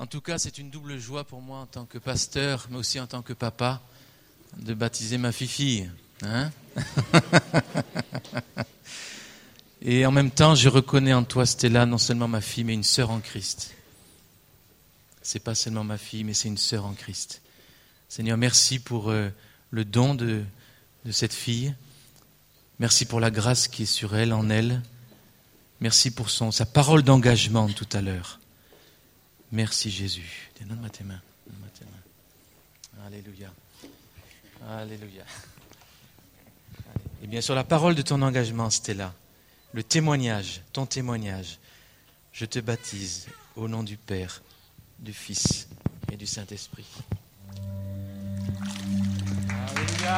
En tout cas, c'est une double joie pour moi en tant que pasteur, mais aussi en tant que papa, de baptiser ma fille. Hein? Et en même temps, je reconnais en toi, Stella, non seulement ma fille, mais une sœur en Christ. C'est pas seulement ma fille, mais c'est une sœur en Christ. Seigneur, merci pour le don de cette fille. Merci pour la grâce qui est sur elle, en elle. Merci pour sa parole d'engagement tout à l'heure. Merci Jésus. Donne-moi tes mains. Donne-moi tes mains. Alléluia. Alléluia. Et bien sur la parole de ton engagement, Stella, le témoignage, ton témoignage, je te baptise au nom du Père, du Fils et du Saint-Esprit. Alléluia.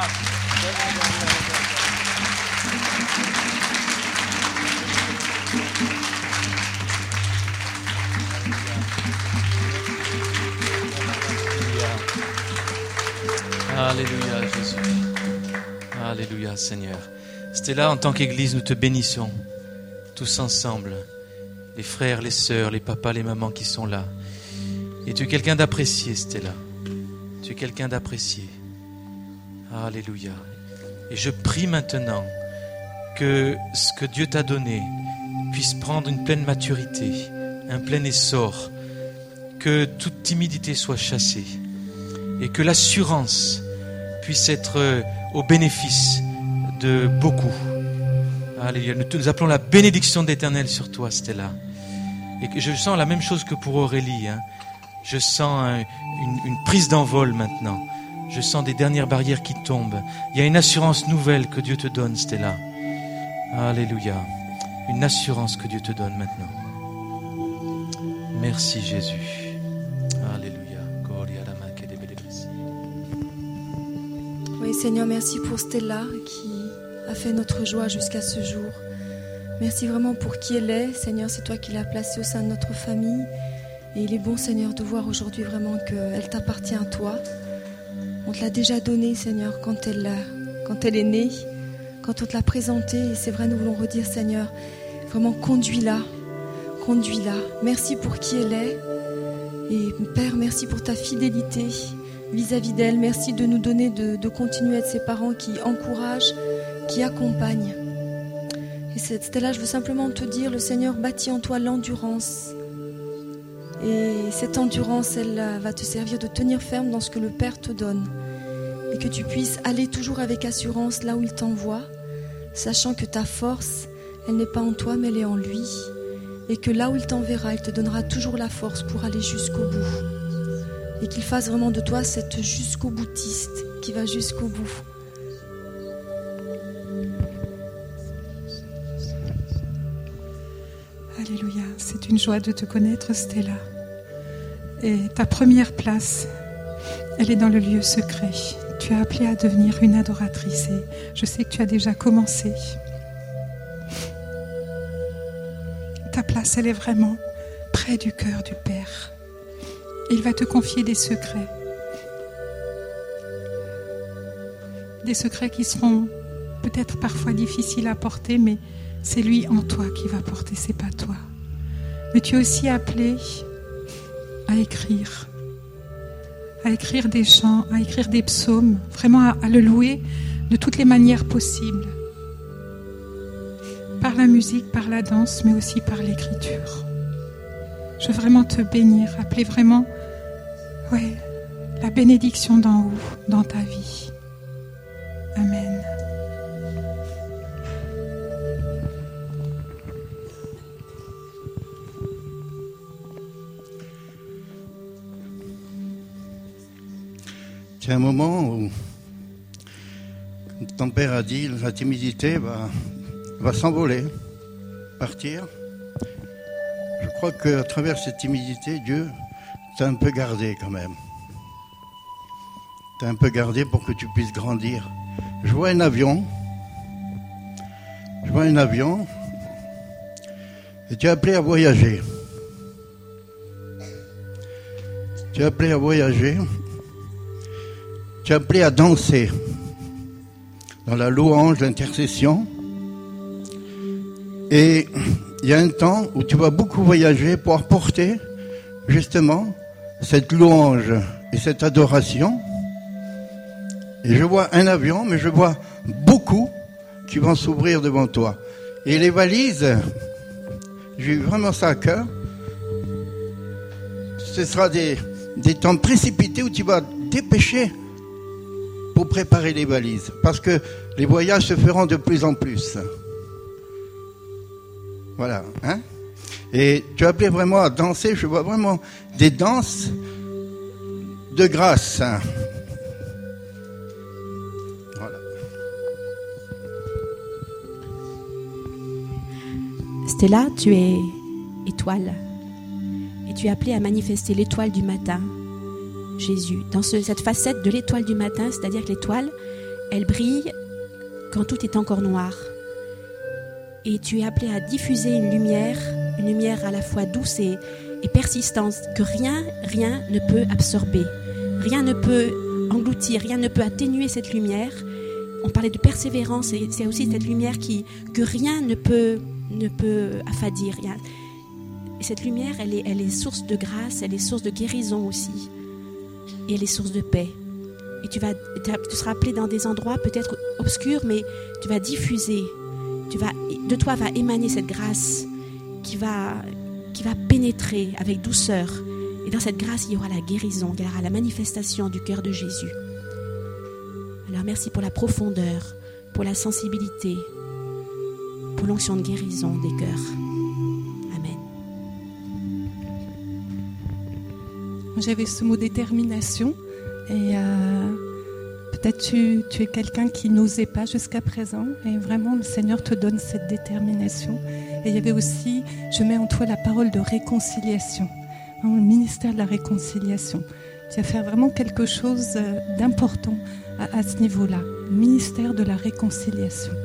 Alléluia, Jésus. Alléluia, Seigneur. Stella, en tant qu'Église, nous te bénissons, tous ensemble, les frères, les sœurs, les papas, les mamans qui sont là. Et tu es quelqu'un d'apprécié, Stella. Tu es quelqu'un d'apprécié. Alléluia. Et je prie maintenant que ce que Dieu t'a donné puisse prendre une pleine maturité, un plein essor, que toute timidité soit chassée et que l'assurance puisse être au bénéfice de beaucoup. Alléluia. Nous appelons la bénédiction de l'Éternel sur toi, Stella. Et que je sens la même chose que pour Aurélie. Je sens une prise d'envol maintenant. Je sens des dernières barrières qui tombent. Il y a une assurance nouvelle que Dieu te donne, Stella. Alléluia. Une assurance que Dieu te donne maintenant. Merci Jésus. Alléluia. Oui, Seigneur, merci pour Stella qui a fait notre joie jusqu'à ce jour. Merci vraiment pour qui elle est. Seigneur, c'est toi qui l'as placée au sein de notre famille. Et il est bon, Seigneur, de voir aujourd'hui vraiment qu'elle t'appartient à toi. On te l'a déjà donnée, Seigneur, quand elle est née, quand on te l'a présentée. Et c'est vrai, nous voulons redire, Seigneur, vraiment conduis-la. Conduis-la. Merci pour qui elle est. Et Père, merci pour ta fidélité vis-à-vis d'elle. Merci de nous donner de continuer à être ses parents qui encouragent, qui accompagnent. Et Stella, je veux simplement te dire, le Seigneur bâtit en toi l'endurance. Et cette endurance, elle va te servir de tenir ferme dans ce que le Père te donne. Et que tu puisses aller toujours avec assurance là où il t'envoie, sachant que ta force, elle n'est pas en toi, mais elle est en lui. Et que là où il t'enverra, il te donnera toujours la force pour aller jusqu'au bout. Et qu'il fasse vraiment de toi cette jusqu'au boutiste qui va jusqu'au bout. Alléluia, c'est une joie de te connaître, Stella. Et ta première place, elle est dans le lieu secret. Tu es appelée à devenir une adoratrice et je sais que tu as déjà commencé. Ta place, elle est vraiment près du cœur du Père. Il va te confier des secrets. Des secrets qui seront peut-être parfois difficiles à porter, mais c'est lui en toi qui va porter, c'est pas toi. Mais tu es aussi appelé à écrire des chants, à écrire des psaumes, vraiment à le louer de toutes les manières possibles. Par la musique, par la danse, mais aussi par l'écriture. Je veux vraiment te bénir, appeler vraiment la bénédiction d'en haut dans ta vie. Amen. C'est un moment où ton père a dit la timidité va s'envoler, partir. Je crois qu'à travers cette timidité, Dieu t'a un peu gardé quand même. T'a un peu gardé pour que tu puisses grandir. Je vois un avion. Et tu es appelé à voyager. Tu es appelé à danser dans la louange, l'intercession. Et il y a un temps où tu vas beaucoup voyager pour apporter justement cette louange et cette adoration. Et je vois un avion, mais je vois beaucoup qui vont s'ouvrir devant toi. Et les valises, j'ai eu vraiment ça à cœur. Ce sera des temps précipités où tu vas dépêcher pour préparer les valises. Parce que les voyages se feront de plus en plus. Voilà. Hein? Et tu as appelé vraiment à danser. Je vois vraiment des danses de grâce. Voilà. Stella, tu es étoile. Et tu es appelée à manifester l'étoile du matin, Jésus. Dans cette facette de l'étoile du matin, c'est-à-dire que l'étoile, elle brille quand tout est encore noir. Et tu es appelée à diffuser une lumière à la fois douce et persistante, que rien ne peut absorber, rien ne peut engloutir, rien ne peut atténuer cette lumière. On parlait de persévérance, et c'est aussi cette lumière que rien ne peut affadir. Et cette lumière, elle est source de grâce, elle est source de guérison aussi, et elle est source de paix. Et tu seras appelé dans des endroits peut-être obscurs, mais tu vas diffuser. De toi va émaner cette grâce qui va pénétrer avec douceur. Et dans cette grâce, il y aura la guérison, il y aura la manifestation du cœur de Jésus. Alors merci pour la profondeur, pour la sensibilité, pour l'onction de guérison des cœurs. Amen. J'avais ce mot détermination et peut-être tu es quelqu'un qui n'osait pas jusqu'à présent et vraiment le Seigneur te donne cette détermination. Et il y avait aussi, je mets en toi la parole de réconciliation, le ministère de la réconciliation. Tu vas faire vraiment quelque chose d'important à ce niveau-là, le ministère de la réconciliation.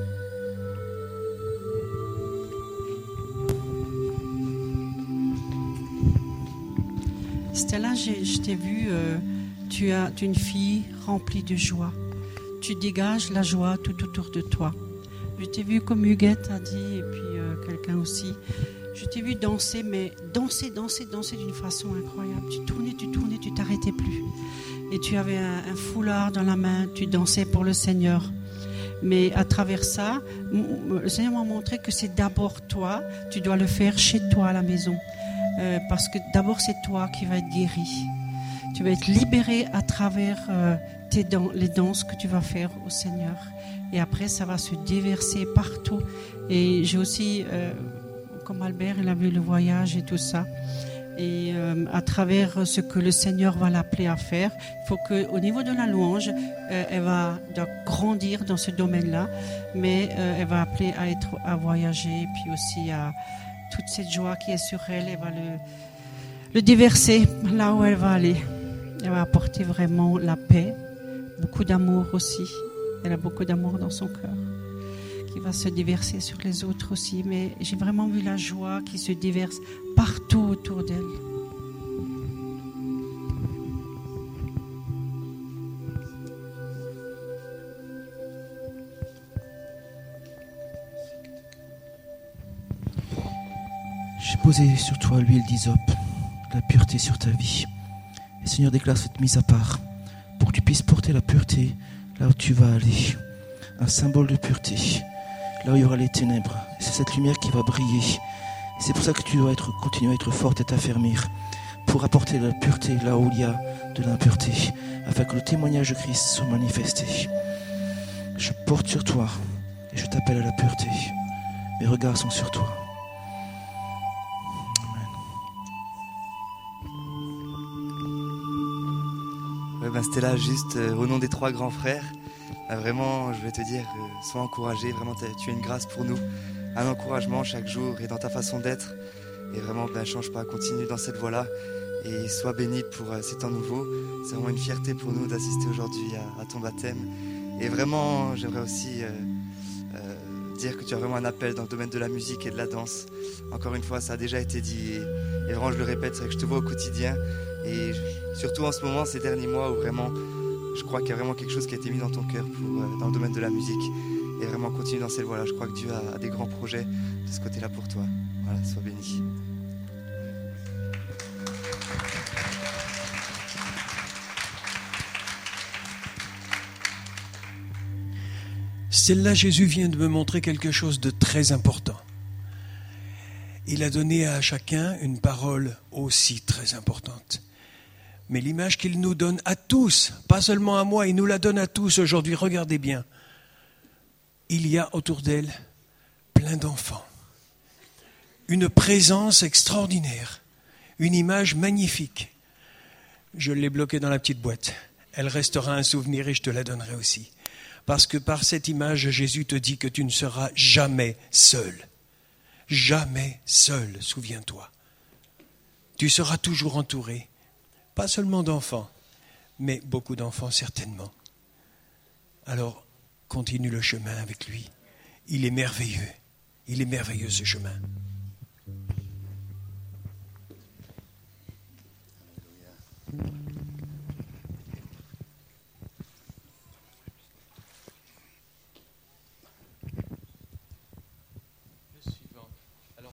Stella, je t'ai vu, tu es une fille remplie de joie. Tu dégages la joie tout autour de toi. Je t'ai vu, comme Huguette a dit, et puis quelqu'un aussi, je t'ai vu danser, mais danser d'une façon incroyable. Tu tournais, tu t'arrêtais plus. Et tu avais un foulard dans la main, tu dansais pour le Seigneur. Mais à travers ça, le Seigneur m'a montré que c'est d'abord toi, tu dois le faire chez toi à la maison. Parce que d'abord c'est toi qui vas être guéri. Tu vas être libéré à travers les danses que tu vas faire au Seigneur. Et après ça va se déverser partout. Et j'ai aussi, comme Albert, il a vu le voyage et tout ça. Et à travers ce que le Seigneur va l'appeler à faire, il faut qu'au niveau de la louange, elle doit grandir dans ce domaine-là, mais elle va appeler à voyager, et puis aussi à toute cette joie qui est sur elle, elle va le déverser là où elle va aller. Elle va apporter vraiment la paix, beaucoup d'amour aussi. Elle a beaucoup d'amour dans son cœur, qui va se déverser sur les autres aussi. Mais j'ai vraiment vu la joie qui se déverse partout autour d'elle. J'ai posé sur toi l'huile d'hysope, la pureté sur ta vie. Et Seigneur, déclare cette mise à part pour que tu puisses porter la pureté là où tu vas aller. Un symbole de pureté, là où il y aura les ténèbres. Et c'est cette lumière qui va briller. Et c'est pour ça que tu dois continuer à être forte et t'affermir pour apporter la pureté là où il y a de l'impureté, afin que le témoignage de Christ soit manifesté. Je porte sur toi et je t'appelle à la pureté. Mes regards sont sur toi. Stella, juste au nom des 3 grands frères, vraiment, je vais te dire, sois encouragé, vraiment, tu es une grâce pour nous, un encouragement chaque jour et dans ta façon d'être, et vraiment, change pas, continue dans cette voie-là, et sois béni pour ces temps nouveaux. C'est vraiment une fierté pour nous d'assister aujourd'hui à ton baptême, et vraiment, j'aimerais aussi dire que tu as vraiment un appel dans le domaine de la musique et de la danse. Encore une fois, ça a déjà été dit, et vraiment, je le répète, c'est vrai que je te vois au quotidien. Et surtout en ce moment, ces derniers mois, où vraiment, je crois qu'il y a vraiment quelque chose qui a été mis dans ton cœur dans le domaine de la musique. Et vraiment continue dans cette voie-là. Je crois que Dieu a des grands projets de ce côté-là pour toi. Voilà, sois béni. Celle-là, Jésus vient de me montrer quelque chose de très important. Il a donné à chacun une parole aussi très importante. Mais l'image qu'il nous donne à tous, pas seulement à moi, il nous la donne à tous aujourd'hui. Regardez bien. Il y a autour d'elle plein d'enfants. Une présence extraordinaire. Une image magnifique. Je l'ai bloquée dans la petite boîte. Elle restera un souvenir et je te la donnerai aussi. Parce que par cette image, Jésus te dit que tu ne seras jamais seul. Jamais seul, souviens-toi. Tu seras toujours entouré, pas seulement d'enfants, mais beaucoup d'enfants certainement. Alors, continue le chemin avec lui. Il est merveilleux ce chemin.